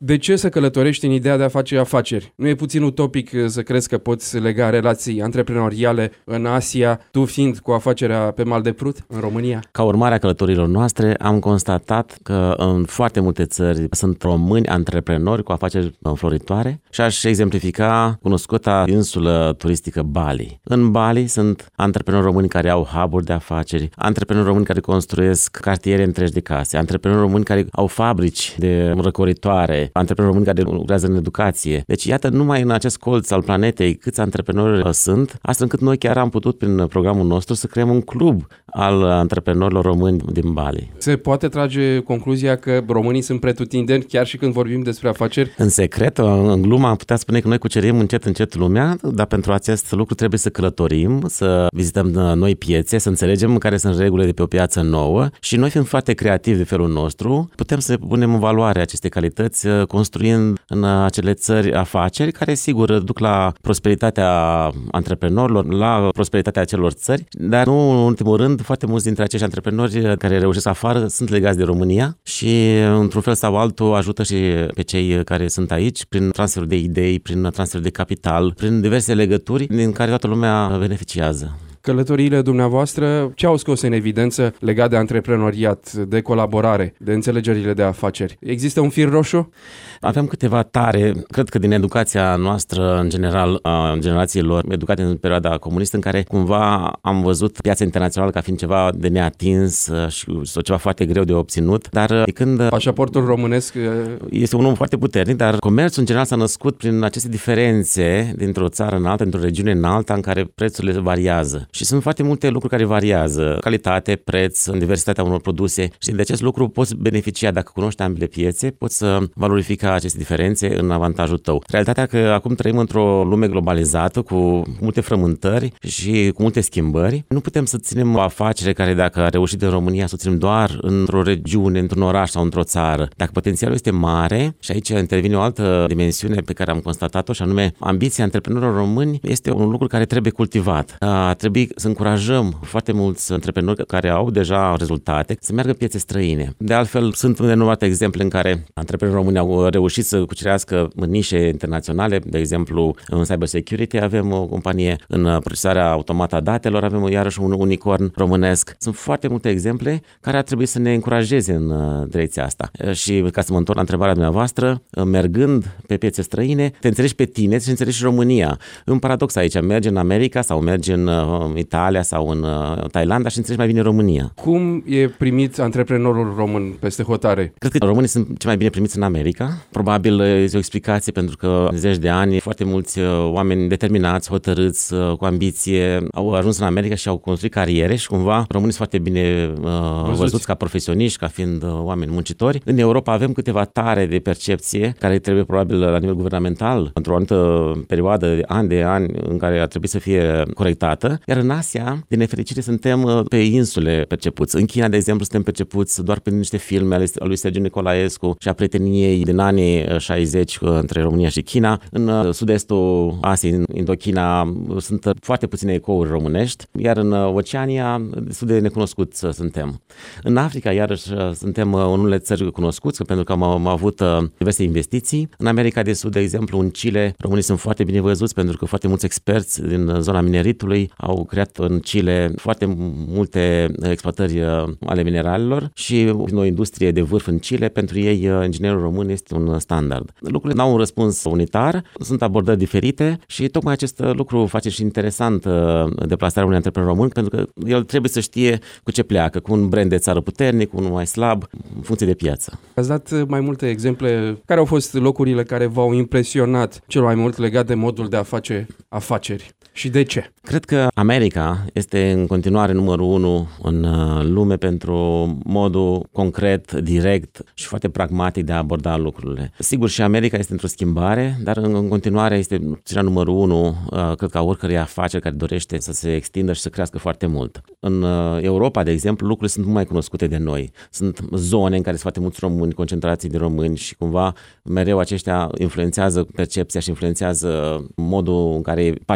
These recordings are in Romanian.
De ce să călătorești în ideea de a face afaceri? Nu e puțin utopic să crezi că poți lega relații antreprenoriale în Asia, tu fiind cu afacerea pe mal de Prut în România? Ca urmare a călătorilor noastre, am constatat că în foarte multe țări sunt români antreprenori cu afaceri înfloritoare și aș exemplifica cunoscuta insulă turistică Bali. În Bali sunt antreprenori români care au hub-uri de afaceri, antreprenori români care construiesc cartiere întregi de case, antreprenori români care au fabrici de răcoritoare, antreprenori români care lucrează în educație. Deci iată, numai în acest colț al planetei câți antreprenori sunt, astfel încât noi chiar am putut prin programul nostru să creăm un club al antreprenorilor români din Bali. Se poate trage concluzia că românii sunt pretutindeni chiar și când vorbim despre afaceri? În secret, în glumă, am putea spune că noi cucerim încet lumea, dar pentru acest lucru trebuie să călătorim, să vizităm noi piețe, să înțelegem care sunt regulile de pe o piață nouă și noi fiind foarte creativi de felul nostru, putem să punem în valoare aceste calități, construind în acele țări afaceri care, sigur, duc la prosperitatea antreprenorilor, la prosperitatea acelor țări, dar nu în ultimul rând, foarte mulți dintre acești antreprenori care reușesc afară sunt legați de România și, într-un fel sau altul, ajută și pe cei care sunt aici prin transferul de idei, prin transferul de capital, prin diverse legături din care toată lumea beneficiază. Călătoriile dumneavoastră ce au scos în evidență legat de antreprenoriat, de colaborare, de înțelegerile de afaceri? Există un fir roșu? Avem câteva tare, cred că din educația noastră, în general, a generațiilor educate în perioada comunistă, în care cumva am văzut piața internațională ca fiind ceva de neatins sau ceva foarte greu de obținut, dar când... Pașaportul românesc este un om foarte puternic, dar comerțul în general s-a născut prin aceste diferențe dintr-o țară în alta, într-o regiune în alta, în care prețurile variază. Și sunt foarte multe lucruri care variază, calitate, preț, diversitatea unor produse și de acest lucru poți beneficia dacă cunoști ambele piețe, poți să valorifica aceste diferențe în avantajul tău. Realitatea că acum trăim într-o lume globalizată cu multe frământări și cu multe schimbări. Nu putem să ținem o afacere care dacă a reușit în România să o ținem doar într-o regiune, într-un oraș sau într-o țară. Dacă potențialul este mare și aici intervine o altă dimensiune pe care am constatat-o și anume ambiția antreprenorilor români este un lucru care trebuie cultivat. Trebuie să încurajăm foarte mulți antreprenori care au deja rezultate să meargă piețe străine. De altfel, sunt nenumărate exemple în care antreprenorii români au reușit să cucerească în nișe internaționale, de exemplu, în cyber security avem o companie, în procesarea automată a datelor avem iarăși un unicorn românesc. Sunt foarte multe exemple care ar trebui să ne încurajeze în direcția asta. Și ca să mă întorc la întrebarea dumneavoastră, mergând pe piețe străine, te înțelegi pe tine și înțelegi și România. Un paradox aici, mergi în America sau mergi în Italia sau în Thailanda și înțelegi mai bine România. Cum e primit antreprenorul român peste hotare? Cred că românii sunt cei mai bine primiți în America. Probabil este o explicație pentru că în zeci de ani foarte mulți oameni determinați, hotărâți, cu ambiție au ajuns în America și au construit cariere și cumva românii sunt foarte bine văzuți ca profesioniști, ca fiind oameni muncitori. În Europa avem câteva tare de percepție care trebuie probabil la nivel guvernamental într-o anumită perioadă de ani în care ar trebui să fie corectată. Iar în Asia, din nefericire, suntem pe insule percepuți. În China, de exemplu, suntem percepuți doar prin niște filme ale lui Sergiu Nicolaescu și a prieteniei din anii 60 între România și China. În sud-estul Asiei, în Indochina, sunt foarte puține ecouri românești, iar în Oceania, destul de necunoscuți suntem. În Africa, iarăși, suntem în unele țări cunoscuți, pentru că am avut diverse investiții. În America de Sud, de exemplu, în Chile, românii sunt foarte bine văzuți, pentru că foarte mulți experți din zona mineritului au creat în Chile foarte multe exploatări ale mineralelor și o industrie de vârf în Chile. Pentru ei, inginerul român este un standard. Lucrurile n-au un răspuns unitar, sunt abordări diferite și tocmai acest lucru face și interesant deplasarea unui antreprenor român, pentru că el trebuie să știe cu ce pleacă, cu un brand de țară puternic, cu unul mai slab, în funcție de piață. Ați dat mai multe exemple. Care au fost locurile care v-au impresionat cel mai mult legat de modul de a face afaceri? Și de ce? Cred că America este în continuare numărul 1 în lume pentru modul concret, direct și foarte pragmatic de a aborda lucrurile. Sigur, și America este într-o schimbare, dar în continuare este numărul 1, cred că a oricărei afaceri care dorește să se extindă și să crească foarte mult. În Europa, de exemplu, lucrurile sunt mult mai cunoscute de noi. Sunt zone în care sunt foarte mulți români, concentrații de români și cumva mereu aceștia influențează percepția și influențează modul în care partenerii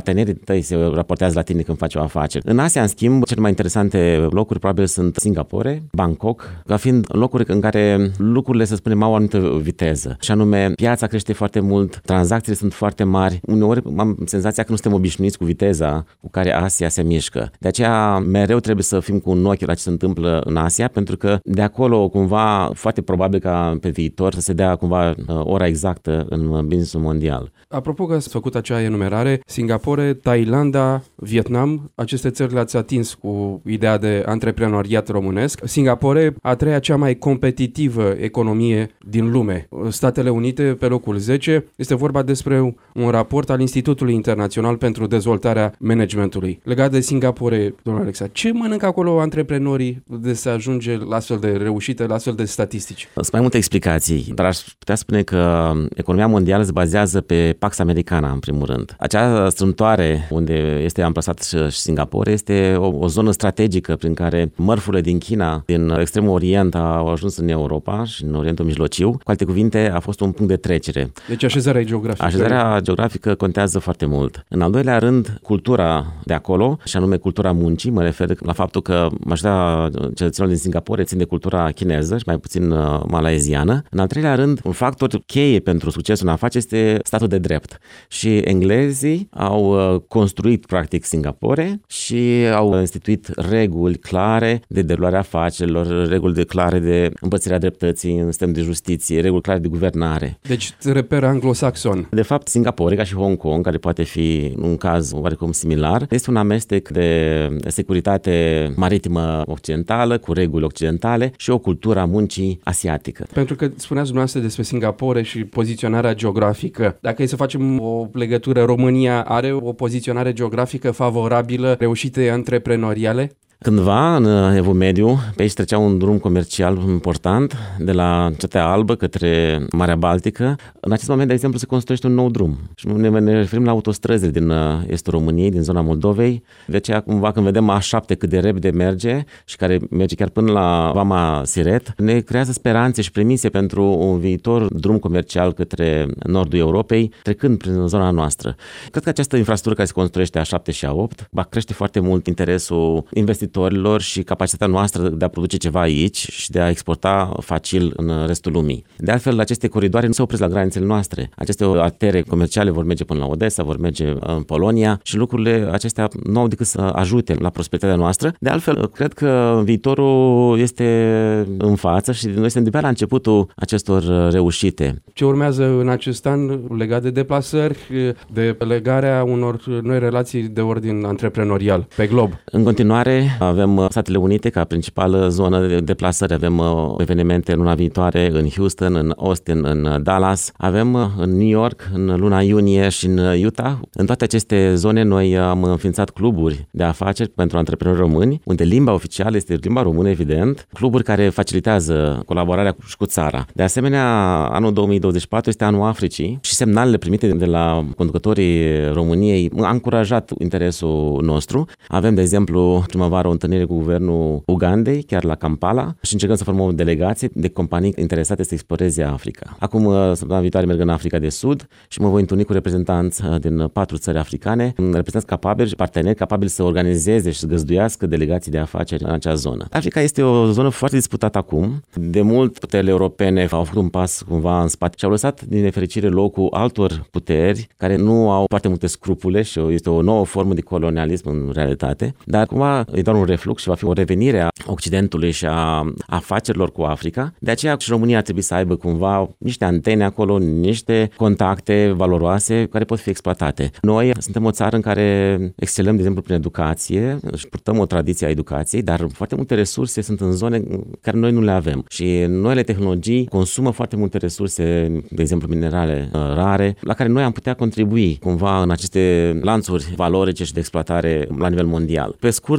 tăi se raportează la tine când faci o afacere. În Asia, în schimb, cele mai interesante locuri probabil sunt Singapore, Bangkok, ca fiind locuri în care lucrurile, să spunem, au o anumită viteză. Și anume, piața crește foarte mult, tranzacțiile sunt foarte mari. Uneori am senzația că nu suntem obișnuiți cu viteza cu care Asia se mișcă. De aceea, mereu trebuie să fim cu un ochi la ce se întâmplă în Asia, pentru că de acolo, cumva, foarte probabil ca pe viitor să se dea cumva ora exactă în business-ul mondial. Apropo că ați făcut acea enumerare, Singapore, Thailanda, Vietnam, aceste țări le-ați atins cu ideea de antreprenoriat românesc. Singapore, a treia cea mai competitivă economie din lume. Statele Unite pe locul 10. Este vorba despre un raport al Institutului Internațional pentru Dezvoltarea Managementului. Legat de Singapore, domnul Alexa, ce mănâncă acolo antreprenorii de să ajunge la astfel de reușite, la astfel de statistici? Sunt mai multe explicații, dar aș putea spune că economia mondială se bazează pe Pax Americana, în primul rând. Acea strâmtoare unde este amplasat și Singapore este o zonă strategică prin care mărfurile din China, din extremul Orient, au ajuns în Europa și în Orientul Mijlociu. Cu alte cuvinte, a fost un punct de trecere. Deci așezarea geografică. Așezarea geografică contează foarte mult. În al doilea rând, cultura de acolo, și anume cultura muncii, mă refer la faptul că majoritatea cetățenilor din Singapore țin de cultura chineză și mai puțin malaeziană. În al treilea rând, un factor cheie pentru succesul în afaceri este statul de drept. Și englezii au construit practic Singapore și au instituit reguli clare de derulare a afacerilor, reguli clare de împărțirea dreptății în sistem de justiție, reguli clare de guvernare. Deci reper anglosaxon. De fapt, Singapore, ca și Hong Kong, care poate fi un caz oarecum similar, este un amestec de securitate maritimă occidentală, cu reguli occidentale și o cultură a muncii asiatică. Pentru că spuneați dumneavoastră despre Singapore și poziționarea geografică. Dacă e să facem o legătură, România are o poziționare geografică favorabilă reușitei antreprenoriale? Cândva, în Evul Mediu, pe aici trecea un drum comercial important de la Cetea Albă către Marea Baltică. În acest moment, de exemplu, se construiește un nou drum. Și ne referim la autostrăzile din estul României, din zona Moldovei. De aceea, cumva, când vedem A7 cât de repede merge și care merge chiar până la Vama Siret, ne creează speranțe și premise pentru un viitor drum comercial către nordul Europei, trecând prin zona noastră. Cred că această infrastructură care se construiește A7 și A8 va crește foarte mult interesul investitorilor și capacitatea noastră de a produce ceva aici și de a exporta facil în restul lumii. De altfel, aceste coridoare nu se opresc la granițele noastre. Aceste artere comerciale vor merge până la Odessa, vor merge în Polonia și lucrurile acestea nu au decât să ajute la prosperitatea noastră. De altfel, cred că viitorul este în față și noi suntem de-abia la începutul acestor reușite. Ce urmează în acest an legat de deplasări, de legarea unor noi relații de ordin antreprenorial pe glob? În continuare, avem Statele Unite ca principală zonă de deplasări, avem evenimente luna viitoare în Houston, în Austin, în Dallas, avem în New York în luna iunie și în Utah. În toate aceste zone noi am înființat cluburi de afaceri pentru antreprenori români, unde limba oficială este limba română, evident, cluburi care facilitează colaborarea cu țara. De asemenea, anul 2024 este anul Africii și semnalele primite de la conducătorii României a încurajat interesul nostru. Avem, de exemplu, primăvară o întâlnire cu guvernul Ugandei, chiar la Kampala, și încercăm să formăm o delegație de companii interesate să exploreze Africa. Acum, săptămâna viitoare, merg în Africa de Sud și mă voi întâlni cu reprezentanți din 4 țări africane, reprezentanți capabili și parteneri capabili să organizeze și să găzduiască delegații de afaceri în acea zonă. Africa este o zonă foarte disputată acum. De mult, puterile europene au făcut un pas cumva în spate și au lăsat, din nefericire, locul altor puteri care nu au foarte multe scrupule și este o nouă formă de colonialism în realitate, dar cumva e doar un reflux și va fi o revenire a Occidentului și a afacerilor cu Africa. De aceea și România ar trebui să aibă cumva niște antene acolo, niște contacte valoroase care pot fi exploatate. Noi suntem o țară în care excelăm, de exemplu, prin educație și purtăm o tradiție a educației, dar foarte multe resurse sunt în zone care noi nu le avem. Și noile tehnologii consumă foarte multe resurse, de exemplu, minerale rare, la care noi am putea contribui cumva în aceste lanțuri valorice și de exploatare la nivel mondial. Pe scurt, n-ar trebui să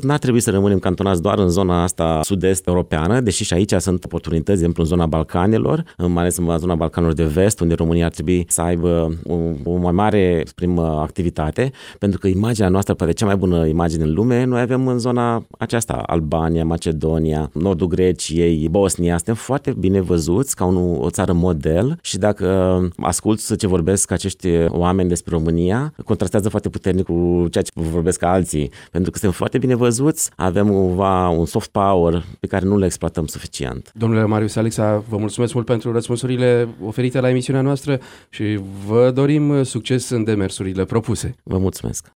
să rămânem cantonați doar în zona asta sud-est europeană, deși și aici sunt oportunități, de exemplu în zona Balcanilor, mai ales în zona Balcanilor de vest, unde România ar trebui să aibă o mai mare primă activitate, pentru că imaginea noastră, poate cea mai bună imagine în lume, noi avem în zona aceasta, Albania, Macedonia, nordul Greciei, Bosnia, suntem foarte bine văzuți ca o țară model și dacă asculți ce vorbesc acești oameni despre România, contrastează foarte puternic cu ceea ce vorbesc alții, pentru că suntem foarte bine văzuți, avem un soft power pe care nu le exploatăm suficient. Domnule Marius Alexa, vă mulțumesc mult pentru răspunsurile oferite la emisiunea noastră și vă dorim succes în demersurile propuse. Vă mulțumesc!